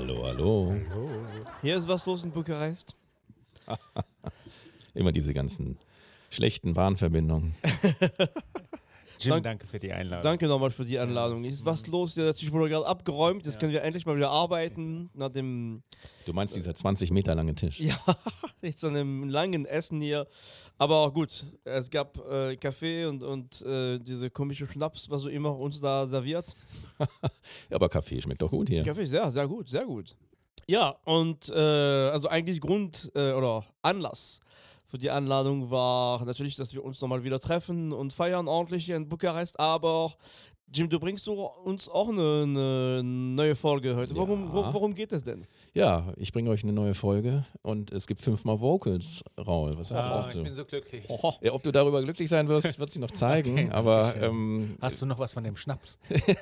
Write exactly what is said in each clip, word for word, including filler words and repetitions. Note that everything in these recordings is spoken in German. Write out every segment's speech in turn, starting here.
Hallo, hallo. Hallo. Hier ist was los in Bukarest. Immer diese ganzen schlechten Bahnverbindungen. Jim, Dank, danke für die Einladung. Danke nochmal für die Einladung. Ist was los? Der Tisch wurde gerade abgeräumt. Jetzt Ja. können wir endlich mal wieder arbeiten. Nach dem, Du meinst dieser zwanzig Meter lange Tisch? ja, jetzt an einem langen Essen hier. Aber auch gut. Es gab äh, Kaffee und, und äh, diese komische Schnaps, was so immer uns da serviert. Ja, aber Kaffee schmeckt doch gut hier. Kaffee, sehr, sehr gut, sehr gut. Ja, und äh, also eigentlich Grund äh, oder Anlass für die Einladung war natürlich, dass wir uns nochmal wieder treffen und feiern ordentlich hier in Bukarest. Aber Jim, du bringst du uns auch eine, eine neue Folge heute. Warum, Ja. wo, worum geht es denn? Ja, ich bringe euch eine neue Folge und es gibt fünfmal Vocals, Raul. Was hast du Ah, dazu? ich bin so glücklich. Oh, Ja, ob du darüber glücklich sein wirst, wird sich noch zeigen. Okay, aber Dankeschön. ähm, Hast du noch was von dem Schnaps?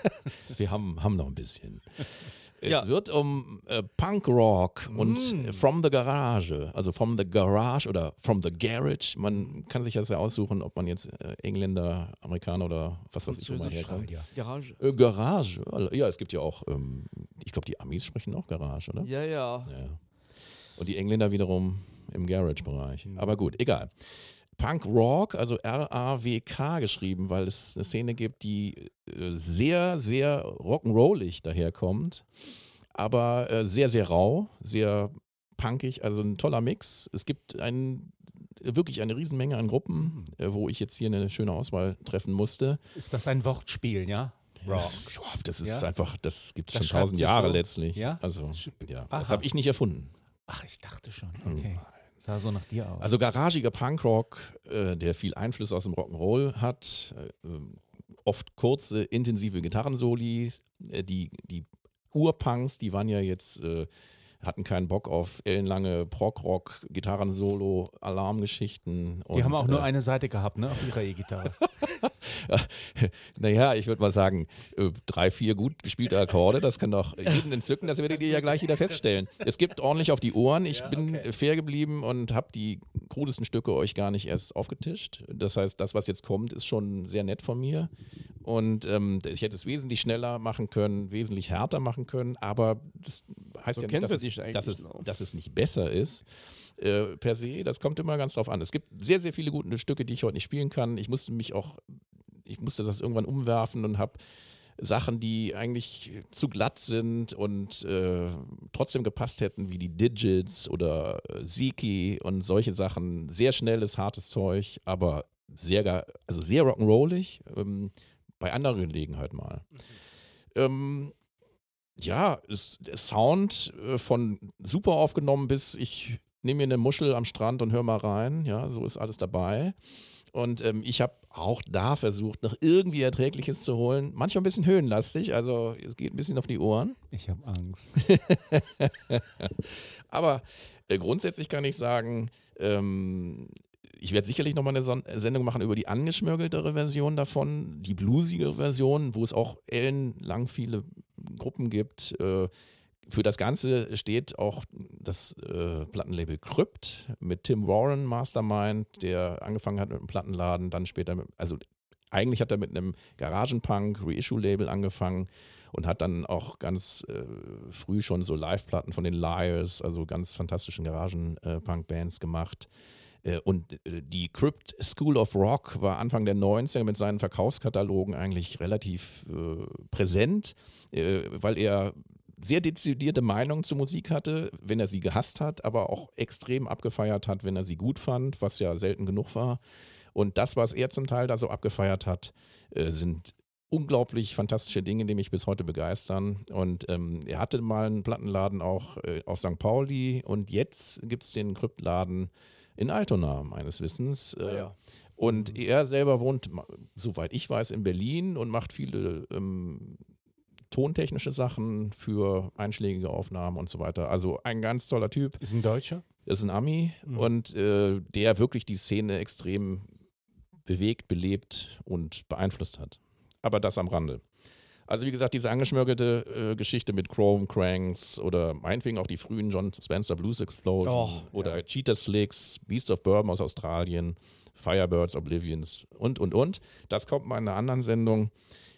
wir haben, haben noch ein bisschen. Es Ja. wird um äh, Punkrock und Mm. From the Garage, also From the Garage oder From the Garage. Man kann sich das ja aussuchen, ob man jetzt äh, Engländer, Amerikaner oder was weiß ich, wo man Französisch. herkommt. Ja. Garage. Äh, Garage, ja, es gibt ja auch, ähm, ich glaube, die Amis sprechen auch Garage, oder? Ja, ja. Ja. Und die Engländer wiederum im Garage-Bereich. Aber gut, egal. Punk Rock, also R A W K geschrieben, weil es eine Szene gibt, die äh, sehr, sehr rock'n'rollig daherkommt, aber äh, sehr, sehr rau, sehr punkig, also ein toller Mix. Es gibt ein, wirklich eine Riesenmenge an Gruppen, äh, wo ich jetzt hier eine schöne Auswahl treffen musste. Ist das ein Wortspiel, ja? Rock. Ja, das ist Ja? einfach, das gibt es Das schon schreibt tausend sich Jahre so. letztlich. Ja? Also, Das sch- ja, Aha. das habe ich nicht erfunden. Ach, ich dachte schon. Okay. Sah so nach dir aus. Also garagiger Punkrock, äh, der viel Einfluss aus dem Rock'n'Roll hat, äh, oft kurze, intensive Gitarrensoli. Äh, die, die Urpunks, die waren ja jetzt, äh, hatten keinen Bock auf ellenlange Prog-Rock, Gitarrensolo, Alarmgeschichten. die haben auch nur äh, eine Seite gehabt, ne? Auf ihrer E-Gitarre. Naja, ich würde mal sagen, äh, drei, vier gut gespielte Akkorde, das kann doch jeden entzücken, das werdet ihr ja gleich wieder feststellen. Es gibt ordentlich auf die Ohren, ich Ja, bin okay. fair geblieben und habe die krudesten Stücke euch gar nicht erst aufgetischt. Das heißt, das, was jetzt kommt, ist schon sehr nett von mir und ähm, ich hätte es wesentlich schneller machen können, wesentlich härter machen können, aber das heißt So ja kennen nicht, wir dass es, dich eigentlich dass, es, noch. dass es nicht besser ist. Äh, per se, das kommt immer ganz drauf an. Es gibt sehr, sehr viele gute Stücke, die ich heute nicht spielen kann. Ich musste mich auch Ich musste das irgendwann umwerfen und habe Sachen, die eigentlich zu glatt sind und äh, trotzdem gepasst hätten, wie die Digits oder äh, Ziki und solche Sachen. Sehr schnelles, hartes Zeug, aber sehr, ga- also sehr rock'n'rollig. Ähm, bei anderer Gelegenheit mal. Ähm, ja, es, der Sound äh, von super aufgenommen bis ich nehme mir eine Muschel am Strand und hör mal rein. Ja, so ist alles dabei. Und ähm, ich habe auch da versucht, noch irgendwie Erträgliches zu holen. Manchmal ein bisschen höhenlastig, also es geht ein bisschen auf die Ohren. Ich habe Angst. Aber äh, grundsätzlich kann ich sagen, ähm, ich werde sicherlich nochmal eine Son- Sendung machen über die angeschmörgeltere Version davon, die bluesigere Version, wo es auch ellenlang viele Gruppen gibt. Äh, Für das Ganze steht auch das äh, Plattenlabel Crypt mit Tim Warren, Mastermind, der angefangen hat mit einem Plattenladen, dann später mit, also eigentlich hat er mit einem Garagenpunk-Reissue-Label angefangen und hat dann auch ganz äh, früh schon so Live-Platten von den Liars, also ganz fantastischen Garagen-Punk-Bands gemacht. Äh, und äh, die Crypt School of Rock war Anfang der neunziger mit seinen Verkaufskatalogen eigentlich relativ äh, präsent, äh, weil er sehr dezidierte Meinung zur Musik hatte, wenn er sie gehasst hat, aber auch extrem abgefeiert hat, wenn er sie gut fand, was ja selten genug war. Und das, was er zum Teil da so abgefeiert hat, äh, sind unglaublich fantastische Dinge, die mich bis heute begeistern. Und ähm, er hatte mal einen Plattenladen auch äh, auf Sankt Pauli und jetzt gibt es den Kryptladen in Altona, meines Wissens. Äh, ja. Und er selber wohnt, soweit ich weiß, in Berlin und macht viele ähm, tontechnische Sachen für einschlägige Aufnahmen und so weiter. Also ein ganz toller Typ. Ist ein Deutscher? Ist ein Ami Mhm. und äh, der wirklich die Szene extrem bewegt, belebt und beeinflusst hat. Aber das am Rande. Also wie gesagt, diese angeschmörgelte äh, Geschichte mit Chrome Cranks oder meinetwegen auch die frühen John Spencer Blues Explosion Oh, oder ja. Cheetah Slicks, Beast of Bourbon aus Australien, Firebirds, Oblivions und, und, und. Das kommt mal in einer anderen Sendung.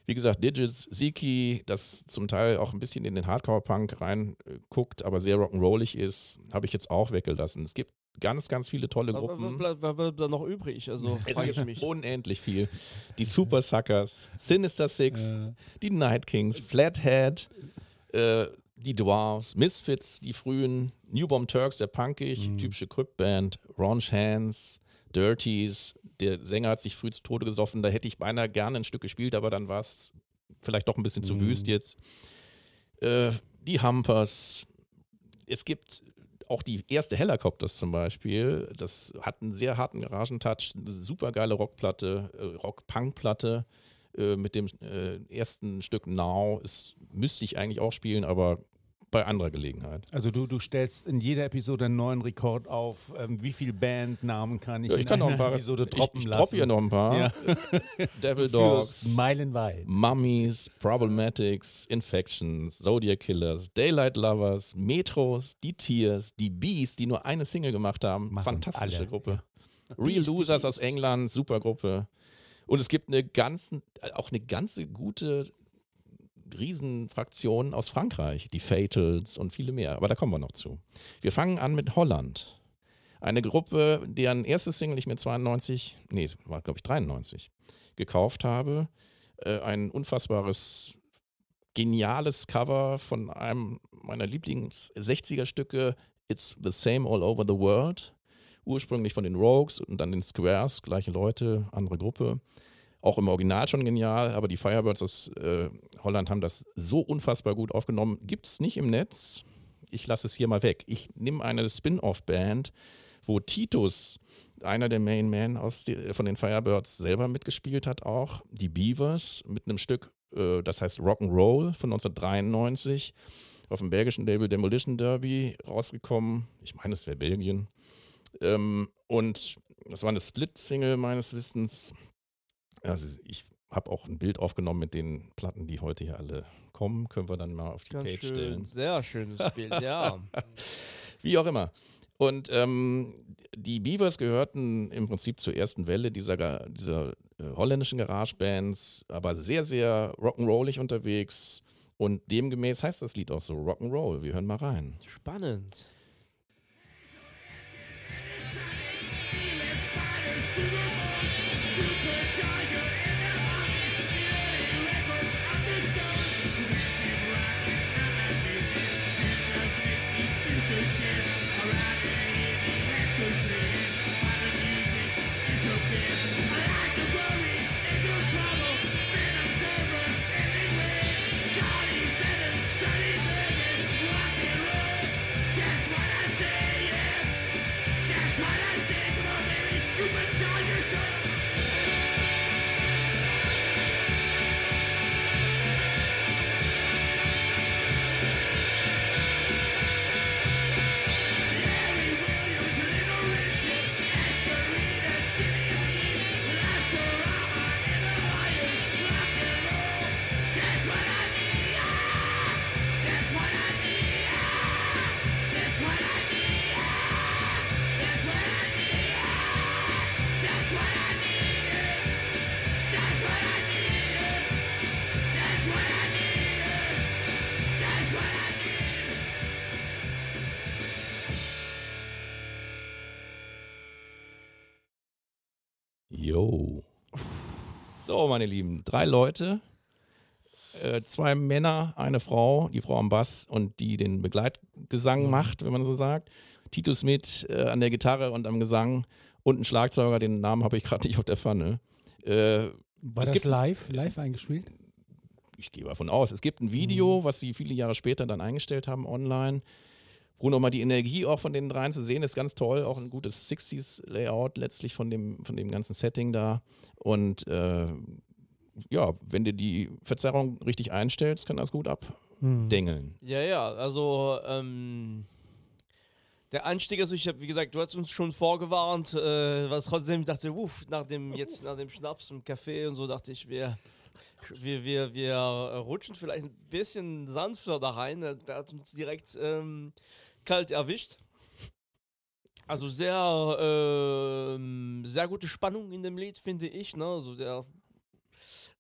Wie gesagt, Digits, Ziki, das zum Teil auch ein bisschen in den Hardcore-Punk reinguckt, aber sehr rock'n'rollig ist, habe ich jetzt auch weggelassen. Es gibt ganz, ganz viele tolle Was, was, Gruppen. was bleibt was da noch übrig? Also Es frage ich gibt mich. unendlich viel. Die Super Suckers, Sinister Six, Äh. die Night Kings, Flathead, äh, die Dwarves, Misfits, die frühen, New Bomb Turks, der punkig, Mhm. typische Crypt-Band, Ronch Hands, Dirties, der Sänger hat sich früh zu Tode gesoffen, da hätte ich beinahe gerne ein Stück gespielt, aber dann war es vielleicht doch ein bisschen zu Mhm. wüst jetzt. Äh, die Humpers, es gibt auch die erste Helicopters zum Beispiel, das hat einen sehr harten Garagentouch, eine super geile Rockplatte, äh, Rock-Punk-Platte äh, mit dem äh, ersten Stück Now, ist, müsste ich eigentlich auch spielen, aber bei anderer Gelegenheit. Also du, du stellst in jeder Episode einen neuen Rekord auf, ähm, wie viele Bandnamen kann ich, Ja, ich in kann noch ein einer paar, Episode ich, droppen ich lassen. droppe hier noch ein paar. Ja. Devil Fürs Dogs, meilenweit. Mummies, Problematics, Infections, Zodiac Killers, Daylight Lovers, Metros, die Tears, die Bees, die nur eine Single gemacht haben. Machen Fantastische alle, Gruppe. ja. Real Beast, Losers aus Beast. England, super Gruppe. Und es gibt eine ganzen, auch eine ganze gute Riesenfraktion aus Frankreich, die Fatals und viele mehr. Aber da kommen wir noch zu. Wir fangen an mit Holland. Eine Gruppe, deren erste Single ich mir zweiundneunzig, nee, war glaube ich dreiundneunzig, gekauft habe. Äh, ein unfassbares, geniales Cover von einem meiner Lieblings-sechziger-Stücke, It's the Same All Over the World. Ursprünglich von den Rogues und dann den Squares, gleiche Leute, andere Gruppe. Auch im Original schon genial, aber die Firebirds aus äh, Holland haben das so unfassbar gut aufgenommen. Gibt es nicht im Netz. Ich lasse es hier mal weg. Ich nehme eine Spin-off-Band, wo Titus, einer der Main Men aus die, von den Firebirds, selber mitgespielt hat auch. Die Beavers mit einem Stück, äh, das heißt Rock'n'Roll von neunzehnhundertdreiundneunzig, auf dem belgischen Label Demolition Derby rausgekommen. Ich meine, es wäre Belgien. Ähm, und das war eine Split-Single meines Wissens. Also ich habe auch ein Bild aufgenommen mit den Platten, die heute hier alle kommen. Können wir dann mal auf die Ganz Page schön, stellen. sehr schönes Bild, ja. Wie auch immer. Und ähm, die Beavers gehörten im Prinzip zur ersten Welle dieser, Ga- dieser äh, holländischen Garagebands, aber sehr, sehr rock'n'rollig unterwegs. Und demgemäß heißt das Lied auch so, Rock'n'Roll. Wir hören mal rein. Spannend. Jo. So, meine Lieben, drei Leute, äh, zwei Männer, eine Frau, die Frau am Bass und die den Begleitgesang macht, wenn man so sagt. Titus Smith äh, an der Gitarre und am Gesang und ein Schlagzeuger, den Namen habe ich gerade nicht auf der Pfanne. Äh, War es das gibt- live, live eingespielt? ich gehe davon aus, es gibt ein Video, was sie viele Jahre später dann eingestellt haben online, wo nochmal die Energie auch von den dreien zu sehen ist, ganz toll, auch ein gutes sechziger-Layout letztlich von dem, von dem ganzen Setting da und äh, ja, wenn du die Verzerrung richtig einstellst, kann das gut abdengeln. Ja, ja, also ähm, der Anstieg, also ich habe, wie gesagt, du hast uns schon vorgewarnt, äh, was trotzdem, ich dachte, uff, nach dem, jetzt nach dem Schnaps im Café und so, dachte ich, wir, wir, wir, wir rutschen vielleicht ein bisschen sanfter da rein. Der hat uns direkt ähm, kalt erwischt. Also sehr, ähm, sehr gute Spannung in dem Lied, finde ich. Ne? Also der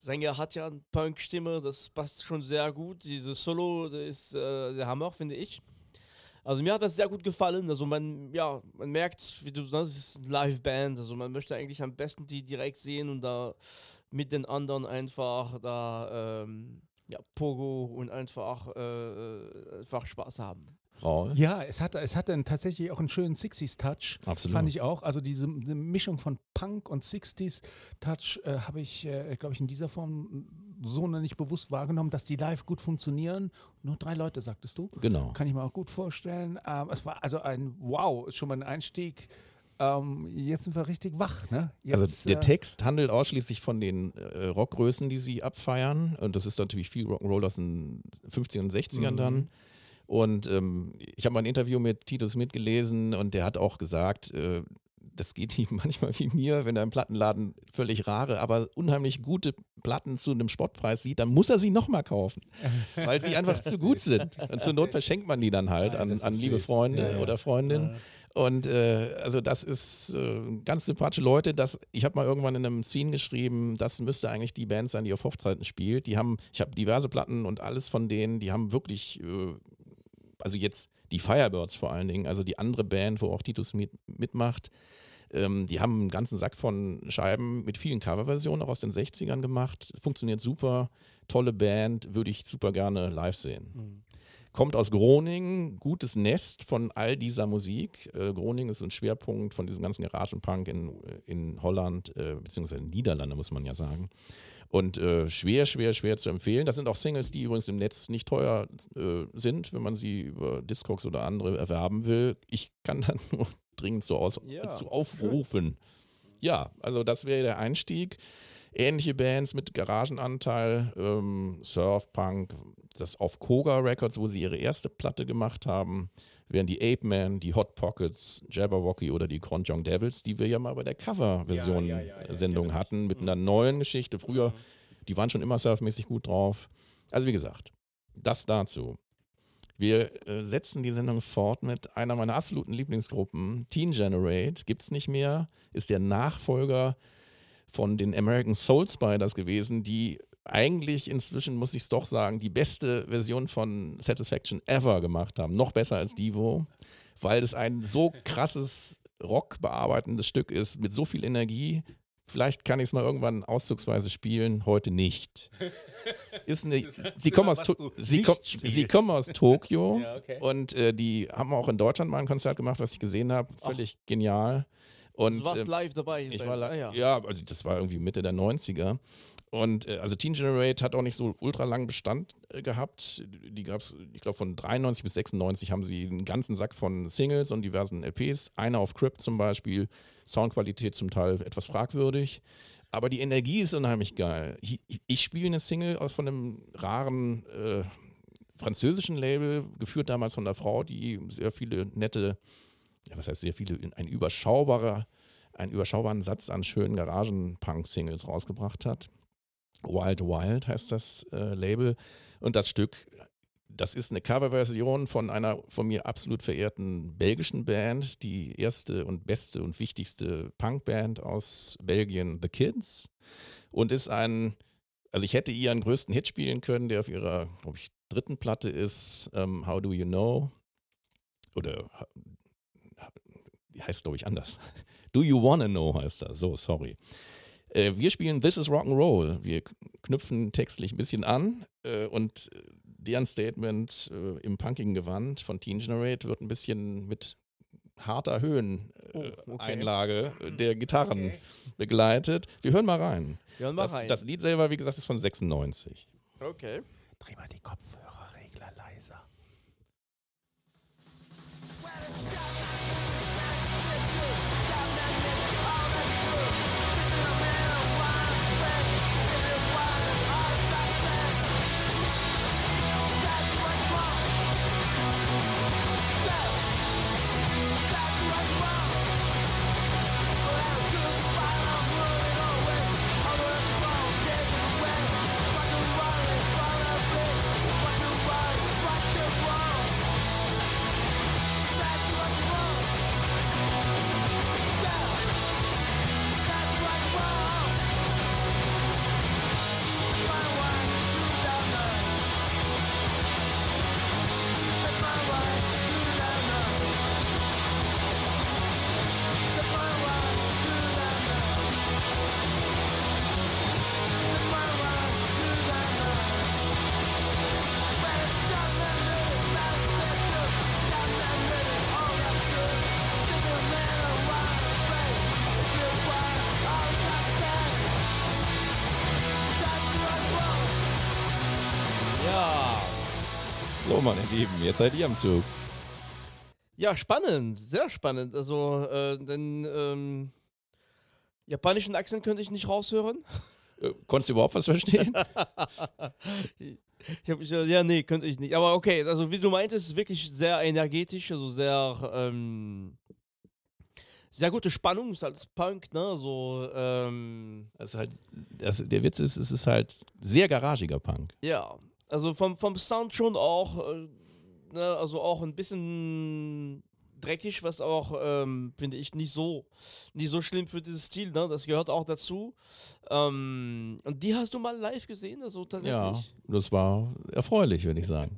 Sänger hat ja eine Punk-Stimme, das passt schon sehr gut. Dieses Solo, das ist äh, der Hammer, finde ich. Also mir hat das sehr gut gefallen. Also man, ja, man merkt, wie du sagst, es ist eine Live-Band. Also man möchte eigentlich am besten die direkt sehen und da mit den anderen einfach da ähm, ja, Pogo und einfach, äh, einfach Spaß haben. Raul? Ja, es hatte, es hatte einen, tatsächlich auch einen schönen sixties-Touch. Absolut. Fand ich auch. Also diese, diese Mischung von Punk und sixties-Touch äh, habe ich, äh, glaube ich, in dieser Form so noch nicht bewusst wahrgenommen, dass die live gut funktionieren. Nur drei Leute, sagtest du? Genau. Kann ich mir auch gut vorstellen. Ähm, es war also ein Wow, schon mal ein Einstieg. Ähm, jetzt sind wir richtig wach, ne? Jetzt, also der äh, Text handelt ausschließlich von den äh, Rockgrößen, die sie abfeiern. Und das ist natürlich viel Rock'n'Roll aus den fünfzigern und sechzigern Mhm. dann. Und ähm, ich habe mal ein Interview mit Tito Smith gelesen und der hat auch gesagt, äh, das geht ihm manchmal wie mir, wenn er im Plattenladen völlig rare, aber unheimlich gute Platten zu einem Spottpreis sieht, dann muss er sie nochmal kaufen, weil sie einfach zu gut sind. Und zur Not verschenkt man die dann halt Nein, an, das an ist liebe süß. Freunde Ja, ja. oder Freundinnen. Ja. Und äh, also das ist äh, ganz sympathische Leute. Das, ich habe mal irgendwann in einem Scene geschrieben, das müsste eigentlich die Band sein, die auf Hochzeiten spielt. Die haben, ich habe diverse Platten und alles von denen, die haben wirklich, äh, also jetzt die Firebirds vor allen Dingen, also die andere Band, wo auch Tito Smith mitmacht, ähm, die haben einen ganzen Sack von Scheiben mit vielen Coverversionen auch aus den sechzigern gemacht. Funktioniert super, tolle Band, würde ich super gerne live sehen. Mhm. Kommt aus Groningen, gutes Nest von all dieser Musik. Äh, Groningen ist so ein Schwerpunkt von diesem ganzen Garagenpunk in, in Holland, äh, beziehungsweise in den Niederlanden, muss man ja sagen. Und äh, schwer, schwer, schwer zu empfehlen. Das sind auch Singles, die übrigens im Netz nicht teuer äh, sind, wenn man sie über Discogs oder andere erwerben will. Ich kann dann nur dringend so aus, Ja, zu aufrufen. Ja, also das wäre der Einstieg. Ähnliche Bands mit Garagenanteil, ähm, Surf-Punk, das auf Koga Records, wo sie ihre erste Platte gemacht haben, wären die Ape Man, die Hot Pockets, Jabberwocky oder die Kronjong Devils, die wir ja mal bei der Cover-Version Ja, ja, ja, ja, Sendung ja, hatten, mit einer neuen Geschichte. Früher, Mhm. die waren schon immer surfmäßig gut drauf. Also wie gesagt, das dazu. Wir äh, setzen die Sendung fort mit einer meiner absoluten Lieblingsgruppen, Teen Generate, gibt's nicht mehr, ist der Nachfolger von den American Soul Spiders gewesen, die eigentlich inzwischen, muss ich es doch sagen, die beste Version von Satisfaction ever gemacht haben. Noch besser als Devo, weil es ein so krasses rockbearbeitendes Stück ist, mit so viel Energie. Vielleicht kann ich es mal irgendwann auszugsweise spielen, heute nicht. Ist eine, sie, kommen aus, To- sie, nicht kom- spielst. sie kommen aus Tokio Ja, okay. und äh, die haben auch in Deutschland mal ein Konzert gemacht, was ich gesehen habe. Völlig genial. Und, Du warst ähm, live dabei. ich bei- war la- ah, ja. ja, also das war irgendwie Mitte der neunziger. Und äh, also Teen Generate hat auch nicht so ultra langen Bestand äh, gehabt. Die gab es, ich glaube, von dreiundneunzig bis sechsundneunzig haben sie einen ganzen Sack von Singles und diversen L Ps. Einer auf Crypt zum Beispiel. Soundqualität zum Teil etwas fragwürdig. Aber die Energie ist unheimlich geil. Ich, ich spiele eine Single aus von einem raren äh, französischen Label, geführt damals von einer Frau, die sehr viele nette, ja, was heißt sehr viele, ein überschaubarer, einen überschaubaren Satz an schönen Garagen-Punk-Singles rausgebracht hat. Wild Wild heißt das äh, Label. Und das Stück, das ist eine Coverversion von einer von mir absolut verehrten belgischen Band, die erste und beste und wichtigste Punkband aus Belgien, The Kids. Und ist ein, also ich hätte ihren größten Hit spielen können, der auf ihrer, glaube ich, dritten Platte ist, um, How Do You Know? Oder die heißt, glaube ich, anders. Do You Wanna Know heißt das. So, sorry. Äh, wir spielen This is Rock'n'Roll. Wir knüpfen textlich ein bisschen an äh, und deren Statement äh, im punkigen Gewand von Teen Generate wird ein bisschen mit harter Höheneinlage äh, okay. der Gitarren Okay. begleitet. Wir hören mal rein. Wir hören mal Das, rein. das Lied selber, wie gesagt, ist von sechsundneunzig. Okay. Dreh mal die Kopfhörerregler leiser. That's what you So, meine Lieben, jetzt seid ihr am Zug. Ja, spannend, sehr spannend. Also, äh, den ähm, japanischen Akzent könnte ich nicht raushören. Äh, konntest du überhaupt was verstehen? Ich hab, ich, ja, nee, könnte ich nicht. Aber okay, also wie du meintest, ist wirklich sehr energetisch, also sehr, ähm, sehr gute Spannung, ist halt Punk, ne, so, ähm, Das ist halt, das, der Witz ist, es ist halt sehr garagiger Punk. ja, also vom, vom Sound schon auch, äh, ne, also auch ein bisschen dreckig, was auch, ähm, finde ich, nicht so, nicht so schlimm für dieses Stil, ne, das gehört auch dazu. Ähm, und die hast du mal live gesehen, also tatsächlich? Ja, das war erfreulich, würde ich sagen.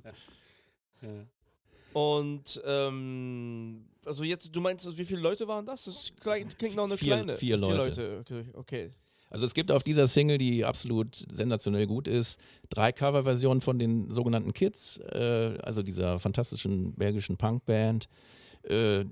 Und ähm, also jetzt, du meinst, also wie viele Leute waren das? Das klingt, klingt noch eine Vier- kleine. vier Leute. Vier Leute. Okay, okay. Also es gibt auf dieser Single, die absolut sensationell gut ist, drei Coverversionen von den sogenannten Kids, äh, also dieser fantastischen belgischen Punkband, äh,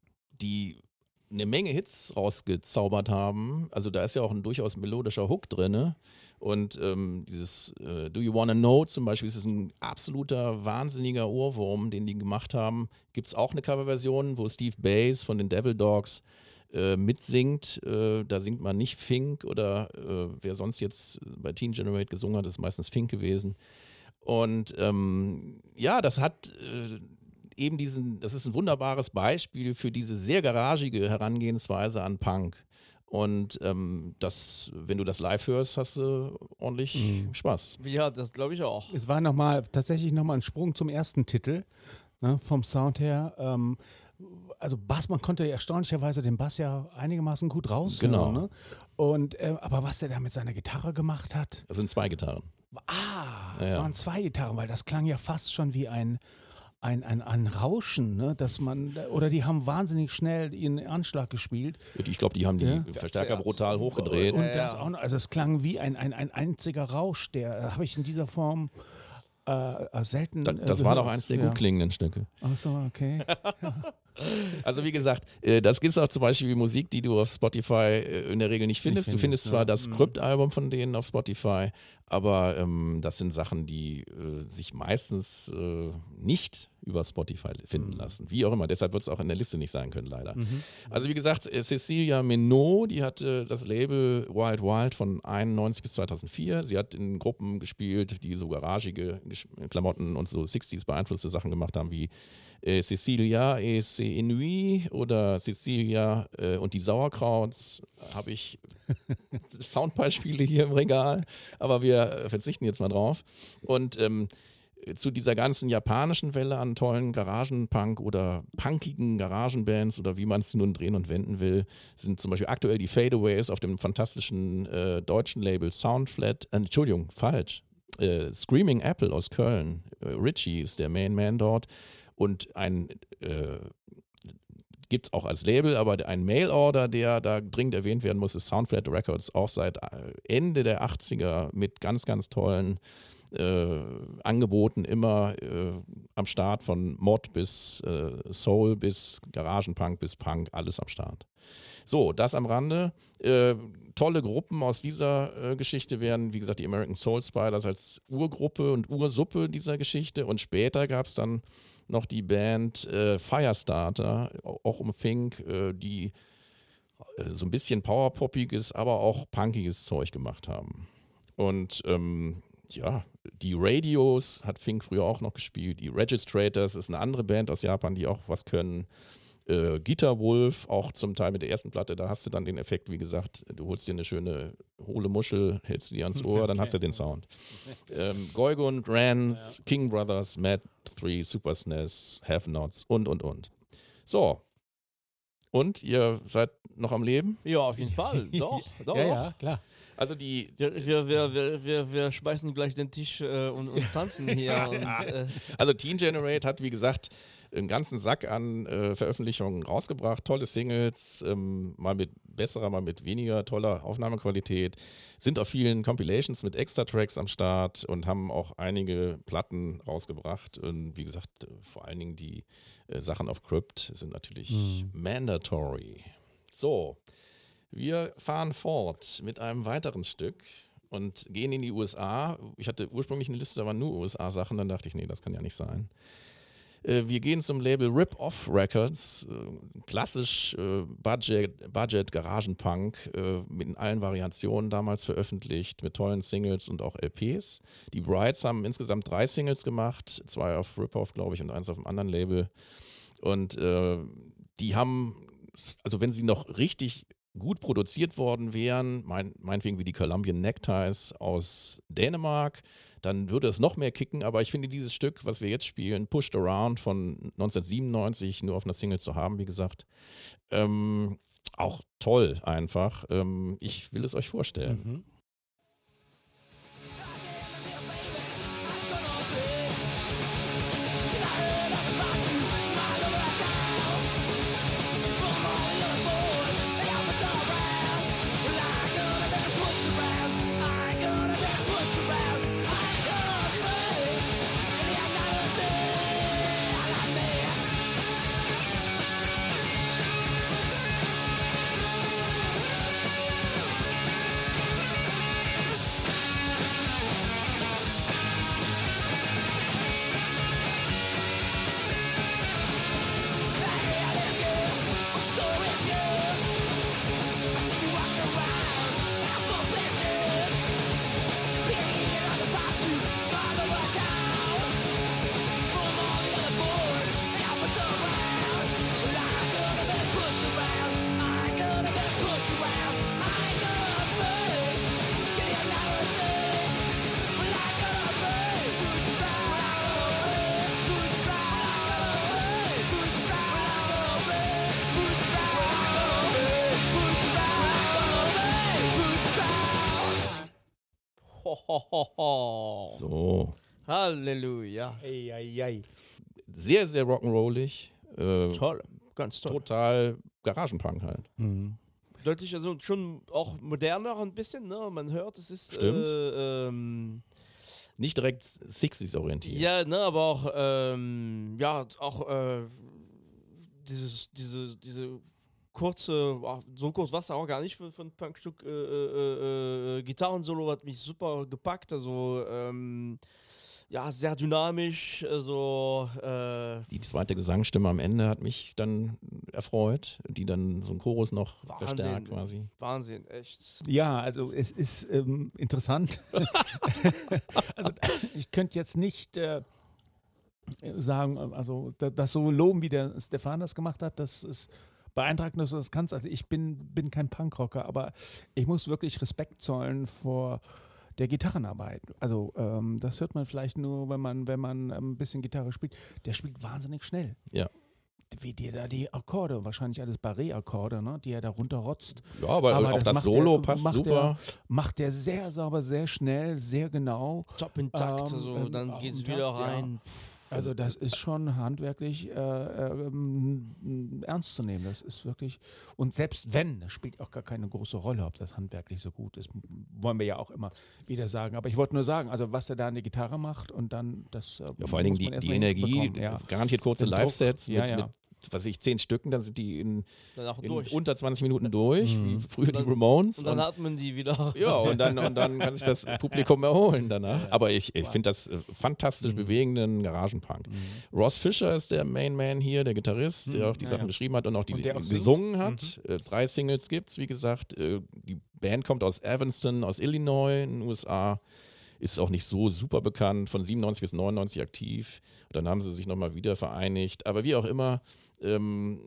die eine Menge Hits rausgezaubert haben. Also da ist ja auch ein durchaus melodischer Hook drin. Und ähm, dieses äh, Do You Wanna Know zum Beispiel, ist es ein absoluter wahnsinniger Ohrwurm, den die gemacht haben. Gibt es auch eine Coverversion, wo Steve Bass von den Devil Dogs äh, mitsingt. Äh, da singt man nicht Fink oder äh, wer sonst jetzt bei Teen Generate gesungen hat, ist meistens Fink gewesen. Und ähm, ja, das hat äh, eben diesen, das ist ein wunderbares Beispiel für diese sehr garagige Herangehensweise an Punk. Und ähm, das, wenn du das live hörst, hast du ordentlich Mhm. Spaß. Ja, das glaube ich auch. Es war noch mal, tatsächlich nochmal ein Sprung zum ersten Titel, ne, vom Sound her. Ähm, also Bass, man konnte erstaunlicherweise den Bass ja einigermaßen gut raushören. Genau. Ne? Und, äh, aber was der da mit seiner Gitarre gemacht hat, Das sind zwei Gitarren. ah, Ja, es ja. waren zwei Gitarren, weil das klang ja fast schon wie ein, ein, ein, ein Rauschen, ne? Dass man, oder die haben wahnsinnig schnell ihren Anschlag gespielt. Ich glaube, die haben die Ja. Verstärker Verzerrt. brutal hochgedreht. Und Ja, das ja. auch noch, also es klang wie ein, ein, ein einziger Rausch, der äh, habe ich in dieser Form äh, äh, selten. Da, äh, das war gehört. doch eins der Ja. gut klingenden Stücke. Ach so, okay. Also wie gesagt, äh, das gibt auch zum Beispiel Musik, die du auf Spotify äh, in der Regel nicht findest. Du findest, findest zwar ja. das Mhm. Skriptalbum von denen auf Spotify, aber ähm, das sind Sachen, die äh, sich meistens äh, nicht über Spotify finden Mhm. lassen. Wie auch immer, deshalb wird es auch in der Liste nicht sein können, leider. Mhm. Also wie gesagt, äh, Cecilia Minot, die hatte das Label Wild Wild von einundneunzig bis zweitausendvier. Sie hat in Gruppen gespielt, die so garagige Gesch- Klamotten und so sechziger beeinflusste Sachen gemacht haben, wie äh, Cecilia et ses Inuits oder Cecilia äh, und die Sauerkrauts. Habe ich Soundbeispiele hier im Regal, aber wir äh, verzichten jetzt mal drauf. Und ähm, zu dieser ganzen japanischen Welle an tollen Garagenpunk oder punkigen Garagenbands oder wie man es nun drehen und wenden will, sind zum Beispiel aktuell die Fadeaways auf dem fantastischen äh, deutschen Label Soundflat, äh, Entschuldigung, falsch, äh, Screaming Apple aus Köln. Äh, Richie ist der Main Man dort und ein äh, gibt es auch als Label, aber ein Mail-Order, der da dringend erwähnt werden muss, ist Soundflat Records, auch seit äh, Ende der achtziger mit ganz, ganz tollen Äh, Angeboten immer äh, am Start, von Mod bis äh, Soul bis Garagenpunk bis Punk, alles am Start. So, das am Rande. Äh, tolle Gruppen aus dieser äh, Geschichte wären, wie gesagt, die American Soul Spiders als Urgruppe und Ursuppe dieser Geschichte. Und später gab es dann noch die Band äh, Firestarter, auch um Fink, äh, die äh, so ein bisschen powerpoppiges, aber auch punkiges Zeug gemacht haben. Und ähm, ja, die Radios hat Fink früher auch noch gespielt. Die Registrators ist eine andere Band aus Japan, die auch was können. Äh, Guitar Wolf, auch zum Teil mit der ersten Platte, da hast du dann den Effekt, wie gesagt, du holst dir eine schöne hohle Muschel, hältst du die ans Ohr, dann hast du den Sound. Ähm, Goigon, Rans, ja. King Brothers, Mad drei, Super S N E S, Have Nots und, und, und. So. Und ihr seid noch am Leben? Ja, auf jeden Fall. Doch, doch. Ja, doch. ja, klar. Also die. Wir, wir, wir, wir, wir, wir schmeißen gleich den Tisch äh, und, und tanzen hier. und, äh, Also Teen Generate hat, wie gesagt, einen ganzen Sack an äh, Veröffentlichungen rausgebracht. Tolle Singles, ähm, mal mit besserer, mal mit weniger toller Aufnahmequalität. Sind auf vielen Compilations mit Extra-Tracks am Start und haben auch einige Platten rausgebracht. Und wie gesagt, äh, vor allen Dingen die äh, Sachen auf Crypt sind natürlich Mhm. mandatory. So. Wir fahren fort mit einem weiteren Stück und gehen in die U S A. Ich hatte ursprünglich eine Liste, da waren nur U S A-Sachen, dann dachte ich, nee, das kann ja nicht sein. Äh, wir gehen zum Label Rip-Off Records, äh, klassisch äh, Budget, Budget Garagenpunk, äh, mit allen Variationen damals veröffentlicht, mit tollen Singles und auch L Ps. Die Brides haben insgesamt drei Singles gemacht, zwei auf Rip-Off, glaube ich, und eins auf einem anderen Label. Und äh, die haben, also wenn sie noch richtig gut produziert worden wären, mein, meinetwegen wie die Colombian Neckties aus Dänemark, dann würde es noch mehr kicken, aber ich finde dieses Stück, was wir jetzt spielen, Pushed Around von neunzehnhundertsiebenundneunzig, nur auf einer Single zu haben, wie gesagt, ähm, auch toll einfach. Ähm, ich will es euch vorstellen. Mhm. So. Halleluja. Ei, ei, ei. Sehr, sehr rock'n'rollig. Äh, Toll, ganz toll. Total Garagenpunk halt. Mhm. Deutlich, also schon auch moderner ein bisschen, ne? Man hört, es ist Stimmt. Äh, ähm, Nicht direkt sixties orientiert. ja, ne, aber auch ähm, ja, auch äh, dieses, diese, diese kurze, ach, so kurz war es auch gar nicht für, für ein Punkstück, äh, äh, äh, Gitarrensolo hat mich super gepackt, also ähm, ja, sehr dynamisch, also äh, Die zweite Gesangsstimme am Ende hat mich dann erfreut, die dann so einen Chorus noch Wahnsinn. verstärkt quasi. Wahnsinn, echt. Ja, also es ist ähm, interessant. Also ich könnte jetzt nicht äh, sagen, also da- das so loben, wie der Stefan das gemacht hat, das ist beeindruckend, dass du das kannst. Also ich bin, bin kein Punkrocker, aber ich muss wirklich Respekt zollen vor der Gitarrenarbeit. Also ähm, das hört man vielleicht nur, wenn man, wenn man ein bisschen Gitarre spielt. Der spielt wahnsinnig schnell. Ja. Wie dir da die Akkorde, wahrscheinlich alles Barré-Akkorde, ne, die er da runterrotzt. Ja, aber, Aber auch das das macht Solo der- passt macht super. Macht der sehr sauber, sehr schnell, sehr genau. Top intakt, Ähm, also ähm, dann auch geht's im wieder Takt, ja. rein. Also das ist schon handwerklich äh, ähm, ernst zu nehmen. Das ist wirklich, und selbst wenn, das spielt auch gar keine große Rolle, ob das handwerklich so gut ist, wollen wir ja auch immer wieder sagen. Aber ich wollte nur sagen, also was er da an die Gitarre macht und dann das. Äh, Ja, vor allen Dingen muss die, man die erstmal Energie, hinbekommen, ja. garantiert kurze Den Druck. Live-Sets Ja, mit, ja. mit was weiß ich, zehn Stücken, dann sind die in, Danach in durch. unter zwanzig Minuten durch, Mhm. wie früher dann- die Ramones. Und dann hat man die wieder. ja, und dann, und dann kann sich das Publikum erholen danach. Aber ich, ich finde das äh, fantastisch bewegenden Garagenpunk. Ross Fisher ist der Main Man hier, der Gitarrist, der auch die ja, Sachen ja. geschrieben hat und auch die Und der auch singt. gesungen hat. Äh, drei Singles gibt's, wie gesagt. Äh, die Band kommt aus Evanston, aus Illinois in den U S A. Ist auch nicht so super bekannt, von siebenundneunzig bis neunundneunzig aktiv. Dann haben sie sich nochmal wieder vereinigt. Aber wie auch immer, ähm,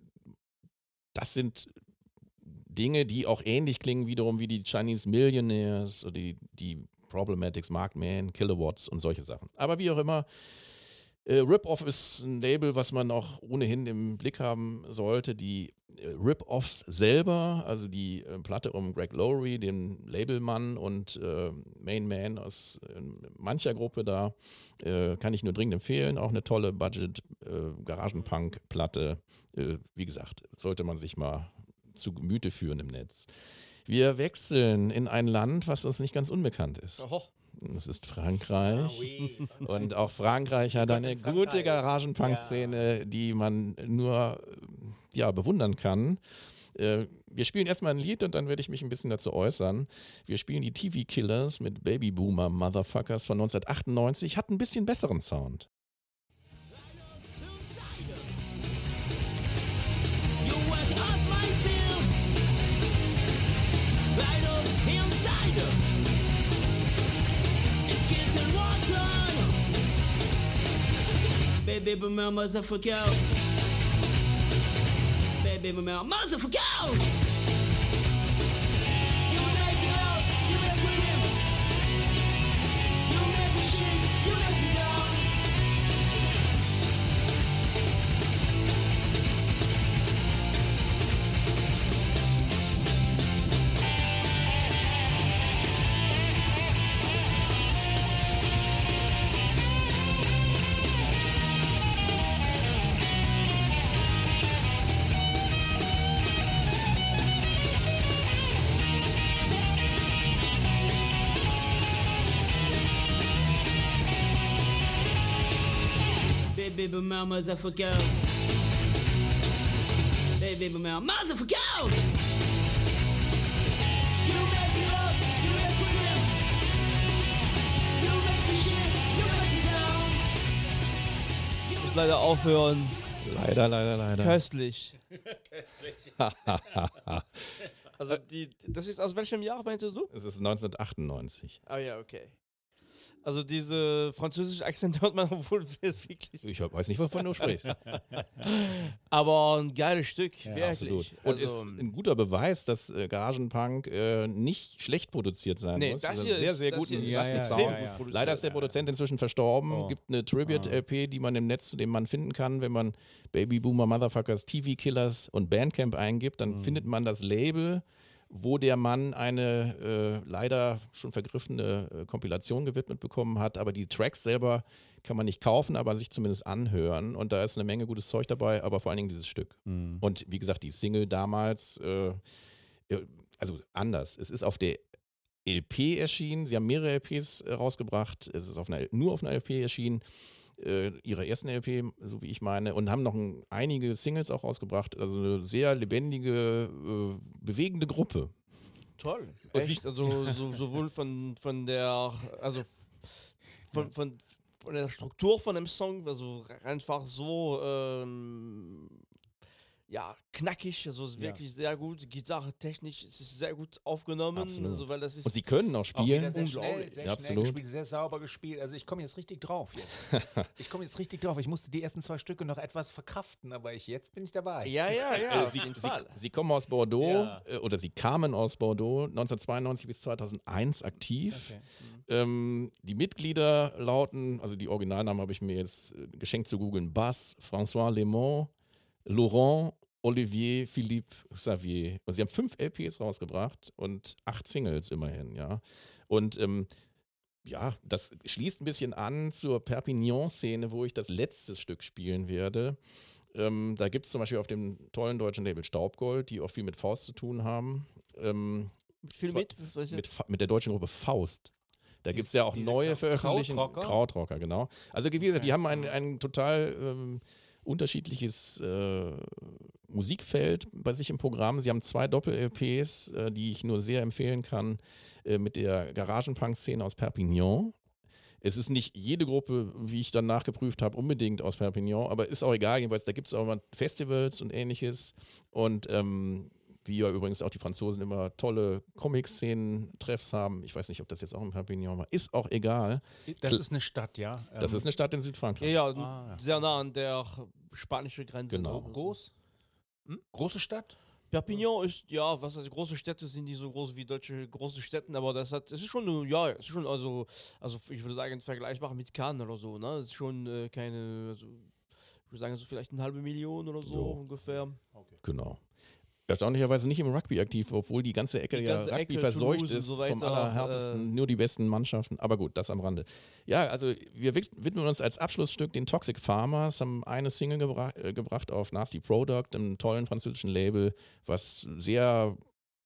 das sind Dinge, die auch ähnlich klingen wiederum wie die Chinese Millionaires oder die, die Problematics, Markman, Kilowatts und solche Sachen. Aber wie auch immer, äh, Rip-Off ist ein Label, was man auch ohnehin im Blick haben sollte. Die äh, Rip-Offs selber, also die äh, Platte um Greg Lowry, den Labelmann und äh, Main Man aus äh, mancher Gruppe da, äh, kann ich nur dringend empfehlen. Auch eine tolle Budget-Garagenpunk-Platte. Äh, wie gesagt, sollte man sich mal zu Gemüte führen im Netz. Wir wechseln in ein Land, was uns nicht ganz unbekannt ist. Oho. Das ist Frankreich. Und auch Frankreich hat eine gute Garagenpunk-Szene, die man nur ja, bewundern kann. Äh, wir spielen erstmal ein Lied und dann werde ich mich ein bisschen dazu äußern. Wir spielen die T V Killers mit Baby Boomer Motherfuckers von neunzehnhundertachtundneunzig. Hat ein bisschen besseren Sound. Baby boomer motherfucker. Baby boomer motherfucker. You make me up, you make me scream. You make me shake, you make me down. Baby boomer motherfucker. Baby boomer motherfucker. You make me up, you make me scream. You make me shake, you make me down. Ich muss leider aufhören. Leider, leider, leider. Köstlich. Köstlich. Also die, das ist aus welchem Jahr meintest du? Es ist neunzehnhundertachtundneunzig. Ah ja, okay. Also diese französische Akzent hört man wohl wirklich. Ich weiß nicht, wovon du sprichst. Aber ein geiles Stück, Ja, wirklich. absolut. Und Also, ist ein guter Beweis, dass äh, Garagenpunk äh, nicht schlecht produziert sein nee, muss. das Also hier sehr, ist, sehr das guten hier ist ja, ja, extrem ja, gut ja. produziert. Leider ist der Produzent inzwischen verstorben. Oh. Gibt eine Tribute-L P, die man im Netz, den man finden kann, wenn man Baby Boomer Motherfuckers, T V Killers und Bandcamp eingibt, dann Mhm. findet man das Label, wo der Mann eine äh, leider schon vergriffene äh, Kompilation gewidmet bekommen hat. Aber die Tracks selber kann man nicht kaufen, aber sich zumindest anhören. Und da ist eine Menge gutes Zeug dabei, aber vor allen Dingen dieses Stück. Mhm. Und wie gesagt, die Single damals, äh, also anders. Es ist auf der L P erschienen. Sie haben mehrere L Ps äh, rausgebracht. Es ist auf einer, nur auf einer L P erschienen. Äh, ihre ersten L P, so wie ich meine, und haben noch ein, einige Singles auch rausgebracht. Also eine sehr lebendige, äh, bewegende Gruppe. Toll. Und Echt, also so, sowohl von, von der, also von, von, von der Struktur von dem Song, also einfach so, ähm, ja, knackig, also es ist Ja. wirklich sehr gut. Gitarre technisch es ist sehr gut aufgenommen, Absolut. also weil das ist Und sie können auch Auch spielen. wieder sehr schnell, Unglaublich. sehr Ja, schnell absolut. gespielt, sehr sauber gespielt. Also ich komme jetzt richtig drauf jetzt. Ich komme jetzt richtig drauf. Ich musste die ersten zwei Stücke noch etwas verkraften, aber ich, jetzt bin ich dabei. ja, ja, ja, Äh, auf sie, jeden sie, Fall. sie kommen aus Bordeaux Ja. äh, oder sie kamen aus Bordeaux neunzehnhundertzweiundneunzig bis zweitausendeins aktiv. Okay. Ähm, die Mitglieder lauten, also die Originalnamen habe ich mir jetzt äh, geschenkt zu googeln: Bas, François Lemont, Laurent, Olivier, Philippe, Xavier. Und sie haben fünf L Ps rausgebracht und acht Singles immerhin, ja. Und ähm, ja, das schließt ein bisschen an zur Perpignan-Szene, wo ich das letzte Stück spielen werde. Ähm, da gibt es zum Beispiel auf dem tollen deutschen Label Staubgold, die auch viel mit Faust zu tun haben. Ähm, Viel zwar- mit? welche- mit, Fa- mit der deutschen Gruppe Faust. Da gibt es ja auch diese neue Krau- Veröffentlichungen. Krautrocker? Krautrocker, genau. Also wie gesagt, die Okay. haben ein, ein total ähm, unterschiedliches äh, Musikfeld bei sich im Programm. Sie haben zwei Doppel-L Ps, äh, die ich nur sehr empfehlen kann, äh, mit der Garagenpunk-Szene aus Perpignan. Es ist nicht jede Gruppe, wie ich dann nachgeprüft habe, unbedingt aus Perpignan, aber ist auch egal, jedenfalls, da gibt es auch mal Festivals und ähnliches. Und ähm, wie ja übrigens auch die Franzosen immer tolle Comic-Szenen-Treffs haben. Ich weiß nicht, ob das jetzt auch in Perpignan war. Ist auch egal. Das ist eine Stadt, ja. Das Ähm, ist eine Stadt in Ja, Südfrankreich. ja, Ah, ja. sehr nah an der spanischen Grenze. Genau. Also. groß? Hm? Große Stadt? Perpignan ist, ja, was heißt, große Städte sind nicht so groß wie deutsche große Städte, aber das hat, es ist schon, eine- ja, es ist schon, also, also ich würde sagen, vergleichbar mit Cannes oder so, ne? Es ist schon äh, keine, also, ich würde sagen, so vielleicht eine halbe Million oder so Jo. ungefähr. Genau. Erstaunlicherweise nicht im Rugby aktiv, obwohl die ganze Ecke Die ja ganze Rugby Ecke, verseucht Toulouse und ist, so vom weiter, allerhärtesten, äh, nur die besten Mannschaften. Aber gut, das am Rande. Ja, also wir wid- widmen uns als Abschlussstück den Toxic Farmers, haben eine Single gebra äh, gebracht auf Nasty Product, einem tollen französischen Label, was sehr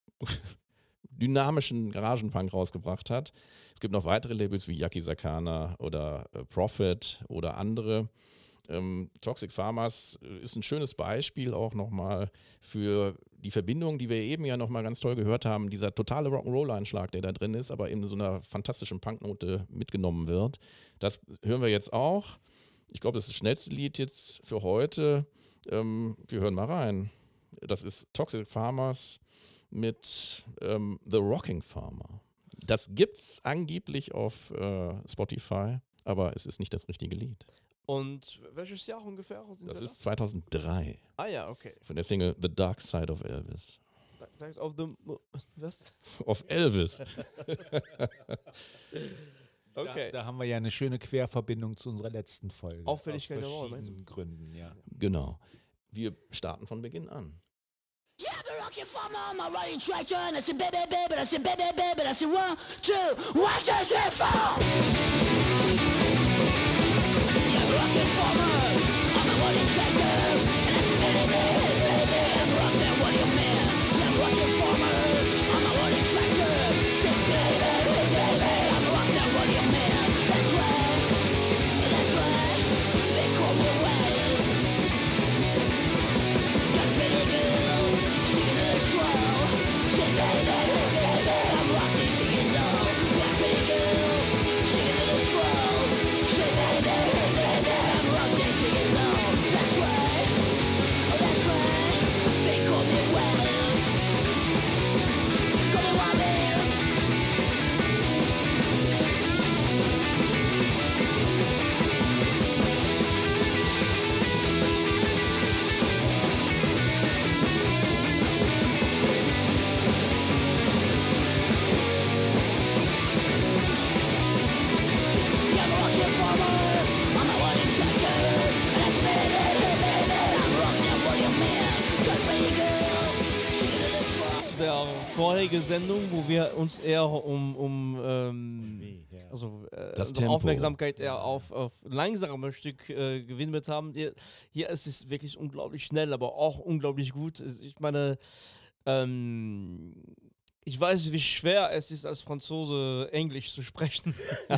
dynamischen Garagenpunk rausgebracht hat. Es gibt noch weitere Labels wie Yaki Sakana oder äh, Prophet oder andere. Ähm, Toxic Farmers äh, ist ein schönes Beispiel auch nochmal für die Verbindung, die wir eben ja nochmal ganz toll gehört haben, dieser totale Rock'n'Roll-Einschlag, der da drin ist, aber in so einer fantastischen Punknote mitgenommen wird, das hören wir jetzt auch. Ich glaube, das ist das schnellste Lied jetzt für heute. Ähm, wir hören mal rein. Das ist Toxic Farmers mit ähm, The Rocking Farmer. Das gibt's angeblich auf äh, Spotify, aber es ist nicht das richtige Lied. Und welches Jahr ungefähr sind Das wir ist zweitausenddrei da? Ah ja, okay. von der Single The Dark Side of Elvis. Sagt auf dem was? Auf Elvis. Okay. Da, da haben wir ja eine schöne Querverbindung zu unserer letzten Folge. Auffälligkeit aus der Woche, verschiedenen Gründen, ja. Genau. Wir starten von Beginn an. Yeah, the rockin' farmer on my running tractor, and I said, baby, baby, I said, baby, baby, I said, one, two, one, two, three, four. Yeah, the rockin' farmer on my running tractor, and I said, baby, baby, baby, I'm rockin' what you man. Yeah, the rockin' farmer on my running tractor, said, baby, baby, baby, I'm rockin' what you man. That's right, that's right, they call me wild. Got a pretty girl, singing in a stroll. Say, baby, baby, baby, I'm rocking, singing no. Got a pretty girl, singing in a stroll. Say, baby, baby, baby, I'm rocking, singing no. That's right, oh, that's right, they call me wild. Call me wild man. Yeah, I'm rocking farmer on my running tractor, and I say, baby, baby, baby, I'm rocking what you man. Got a pretty girl, singing in a stroll. Der vorherige Sendung, wo wir uns eher um, um ähm, also äh, Das unsere Tempo. Aufmerksamkeit eher auf, auf langsame Stück äh, gewidmet haben. Hier, hier ist es wirklich unglaublich schnell, aber auch unglaublich gut. Ich meine, ähm, ich weiß, wie schwer es ist, als Franzose Englisch zu sprechen.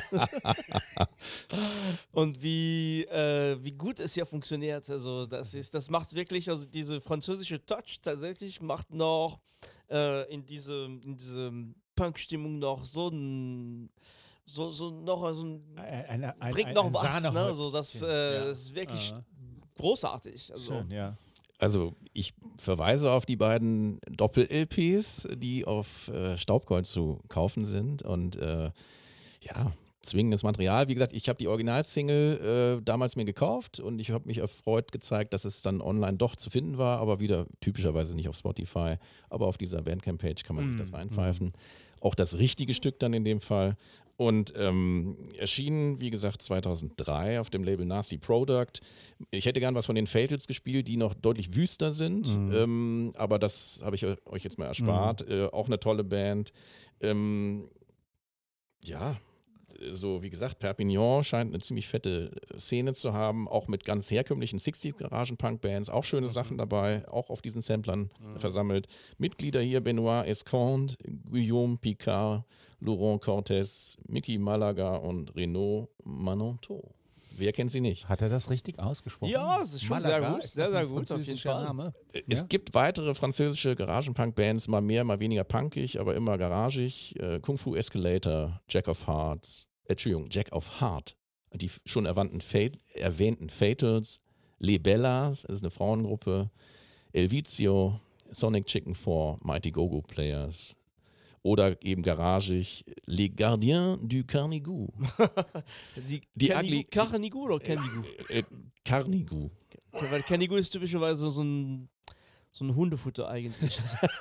Und wie, äh, wie gut es hier funktioniert. Also das ist, das macht wirklich, also diese französische Touch tatsächlich macht noch äh, in diese, in diese Punk-Stimmung noch so ein, so, so noch so ein, Ein, ein, bringt ein, noch ein was, ne? Sahnehäubchen. Also das, äh, Ja. das ist wirklich Aha. großartig. Also Schön, ja. Also ich verweise auf die beiden Doppel-L Ps, die auf äh, Staubgold zu kaufen sind und äh, ja, zwingendes Material. Wie gesagt, ich habe die Originalsingle äh, damals mir gekauft und ich habe mich erfreut gezeigt, dass es dann online doch zu finden war, aber wieder typischerweise nicht auf Spotify, aber auf dieser Bandcamp-Page kann man sich das reinpfeifen. Auch das richtige Stück dann in dem Fall. Und ähm, erschienen, wie gesagt, zweitausenddrei auf dem Label Nasty Product. Ich hätte gern was von den Fatals gespielt, die noch deutlich wüster sind, ähm, aber das habe ich euch jetzt mal erspart. Äh, auch eine tolle Band. Ähm, ja, so wie gesagt, Perpignan scheint eine ziemlich fette Szene zu haben, auch mit ganz herkömmlichen sechziger-Garagen-Punk-Bands, auch schöne Sachen dabei, auch auf diesen Samplern versammelt. Mitglieder hier Benoit Esconde, Guillaume Picard, Laurent Cortés, Mickey Malaga und Renaud Manontot. Wer kennt sie nicht? Hat er das richtig ausgesprochen? Ja, das ist schon sehr gut, ist sehr, das sehr ein gut, auf jeden französischer Fall. Name? Es Ja? gibt weitere französische Garagen-Punk-Bands, mal mehr, mal weniger punkig, aber immer garagig. Äh, Kung Fu Escalator, Jack of Hearts, äh, Entschuldigung, Jack of Heart, die f- schon erwähnten, Fat- erwähnten Fatals, Les Bellas, das ist eine Frauengruppe, El Vizio, Sonic Chicken four, Mighty Go-Go Players oder eben garagig Les Gardiens du Carnigou. Die, Die Carnigou, ugly- Carnigou oder Carnigou? Äh, Carnigou. Okay, weil Carnigou ist typischerweise so ein, so ein Hundefutter eigentlich.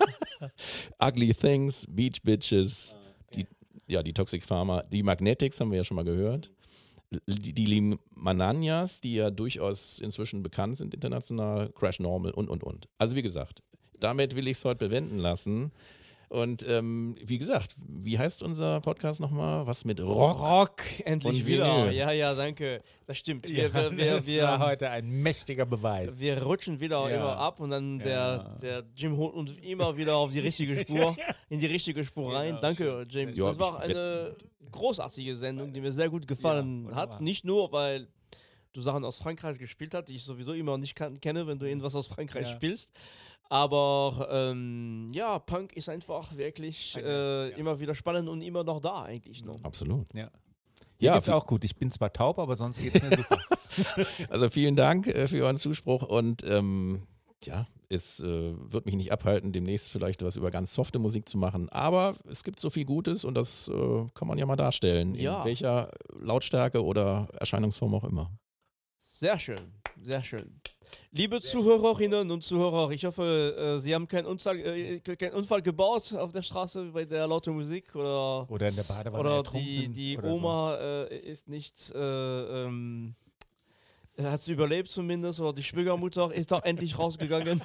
Ugly Things, Beach Bitches, die, ja, die Toxic Farmer, die Magnetics haben wir ja schon mal gehört. Die, die Limananias, die ja durchaus inzwischen bekannt sind international, Crash Normal und, und, und. Also wie gesagt, damit will ich es heute bewenden lassen. Und ähm, wie gesagt, wie heißt unser Podcast nochmal? Was mit Rock? Rock, endlich Und wieder. Vinyl. Ja, ja, danke. Das stimmt. Wir, Ja, wir, wir, das war wir, heute ein mächtiger Beweis. wir rutschen wieder Ja. immer ab und dann Ja. der, der Jim holt uns immer wieder auf die richtige Spur, in die richtige Spur rein. Genau, danke, Jim. Ja, das war ich- eine großartige Sendung, die mir sehr gut gefallen Ja, hat. wunderbar. Nicht nur, weil du Sachen aus Frankreich gespielt hast, die ich sowieso immer nicht kan- kenne, wenn du irgendwas aus Frankreich Ja. spielst. Aber ähm, ja, Punk ist einfach wirklich Eine, äh, ja. immer wieder spannend und immer noch da eigentlich noch. Absolut. Ja. Mir Ja, geht's vi- auch gut. Ich bin zwar taub, aber sonst geht's mir super. Also vielen Dank äh, für euren Zuspruch und ähm, ja, es äh, wird mich nicht abhalten, demnächst vielleicht was über ganz softe Musik zu machen. Aber es gibt so viel Gutes und das äh, kann man ja mal darstellen, Ja. in welcher Lautstärke oder Erscheinungsform auch immer. Sehr schön, sehr schön. Liebe Zuhörerinnen und Zuhörer, ich hoffe, äh, Sie haben keinen Unfall, äh, keinen Unfall gebaut auf der Straße bei der lauten Musik oder, Oder in der Badewanne oder ertrunken die, die oder so. Oma äh, ist nicht, äh, ähm, hat sie überlebt zumindest oder die Schwiegermutter ist doch endlich rausgegangen.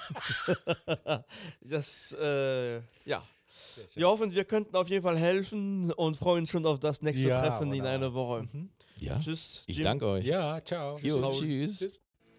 Das, äh, ja. Wir hoffen, wir könnten auf jeden Fall helfen und freuen schon auf das nächste Ja, Treffen in wunderbar. einer Woche. Ja, Tschüss. ich Jim. danke euch. Ja, ciao. Jo, Raus. tschüss. Tschüss.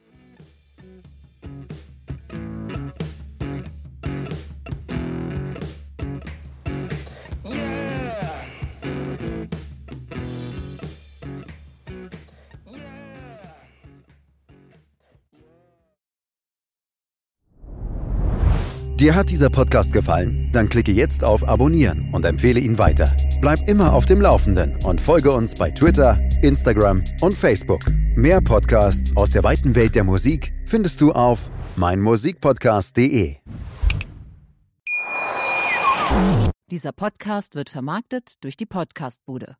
Dir hat dieser Podcast gefallen? Dann klicke jetzt auf Abonnieren und empfehle ihn weiter. Bleib immer auf dem Laufenden und folge uns bei Twitter, Instagram und Facebook. Mehr Podcasts aus der weiten Welt der Musik findest du auf meinmusikpodcast punkt de. Dieser Podcast wird vermarktet durch die Podcastbude.